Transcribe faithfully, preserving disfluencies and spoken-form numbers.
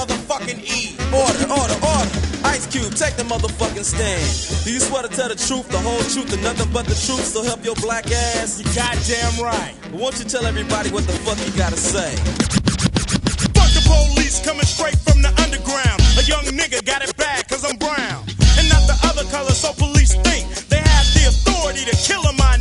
motherfucking E. Order, order, order. Ice Cube, take the motherfucking stand. Do you swear to tell the truth, the whole truth, and nothing but the truth, so help your black ass? You goddamn right. But won't you tell everybody what the fuck you gotta say? Fuck the police coming straight from the underground. A young nigga got it bad cause I'm brown. And not the other color, so police think they have the authority to kill a minor.